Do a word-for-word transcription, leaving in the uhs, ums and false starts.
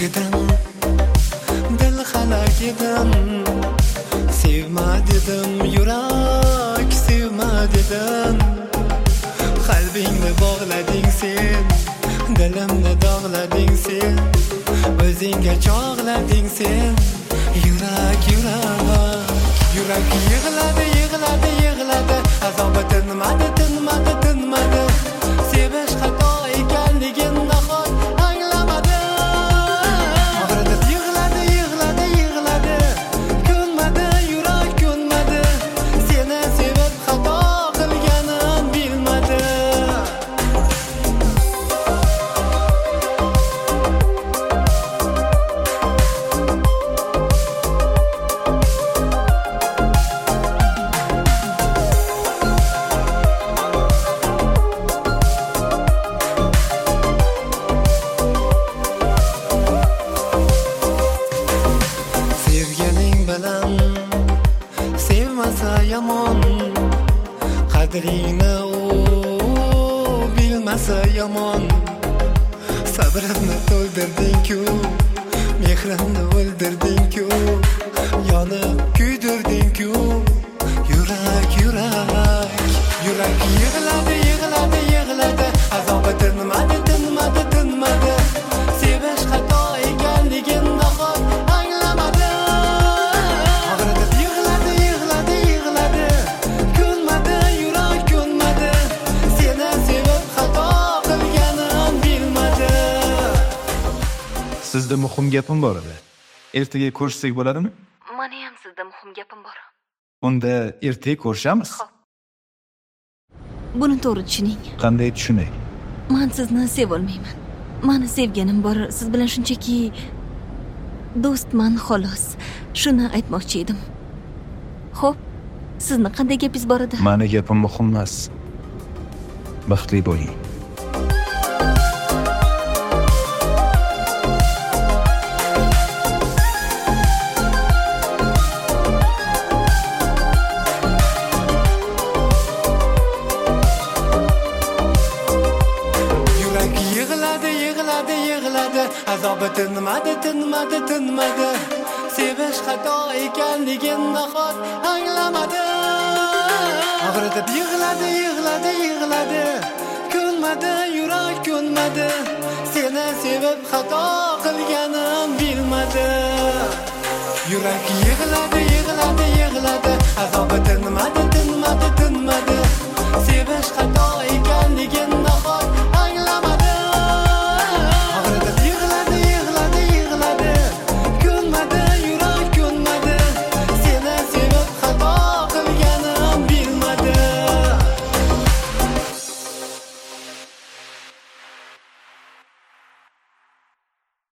edim, dil halak edim. Sevma dedim, yurak sevma dedim. Qalbingni bog'lading sen, dilimni dog'lading sen. O'zingga chog'lading sen. Yurak, yurak, yurak yig'ladi, yig'ladi, yig'ladi. Azobi tinmadi, tinmadi, tinmadi. Sevish xato ekanligini nahot anglamadi. Og'ritib yig'ladi, yig'ladi, yig'ladi. Ko'nmadi, yurak ko'nmadi. Seni sevib xato qilganim bilmadi. Sevmasa yomon, qadringni u bilmasa yomon. Sabrimni to'ldirding-ku, mehrimni o'ldirding-ku, yonib kuydirding-ku. Yurak, yurak, yurak yig'ladi, yig'ladi, yig'ladi. Azobi tinmadi, tinmadi, tinmadi. Sevish xato ekanligini nahot anglamadi. Og'ritib yig'ladi, yig'ladi, yig'ladi. Ko'nmadi, yurak ko'nmadi. Seni sevib xato qilganim bilmadi. Sizda muhim gapim bor edi. Ertaga ko'rishsak bo'ladimi? Mana ham sizda muhim gapim bor. Unda ertaga ko'rishamiz. Buni to'g'ri tushuning. Qanday tushunay? Men sizni sevolmayman. Meni sevganim bor. Siz bilan shunchaki do'stman xolos. Shuni aytmoqchi edim. Xo'p, sizni qanday gapingiz bor edi? Meni gapim muhim emas. Baxtli bo'ling. Yurak yig'ladi, yig'ladi, yig'ladi. Azobi tinmadi, tinmadi, tinmadi. Sevish xato ekanligini nahot anglamadi. Og'ritib yig'ladi, yig'ladi, yig'ladi. Ko'nmadi, yurak ko'nmadi. Seni sevib xato qilganim bilmadi. Yurak yig'ladi, yig'ladi, yig'ladi. Azobi